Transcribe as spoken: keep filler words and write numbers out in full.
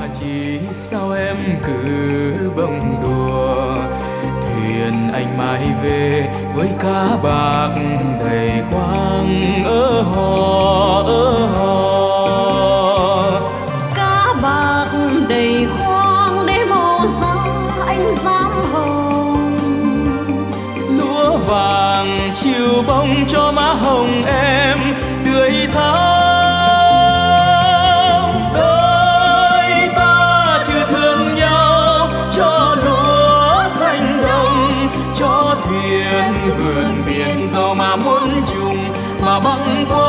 chỉ sao em cứ bông đùa, thuyền anh mãi về với cá bạc đầy khoang ơ hò ơ hò. Cá bạc đầy khoang để màu da anh dám hồng, lúa vàng chiều bông cho má hồng em tươi thắm. Đôi ta chưa thương nhau cho lúa xanh đồng, cho thuyền vượt biển giàu mà muốn chung mà băng qua.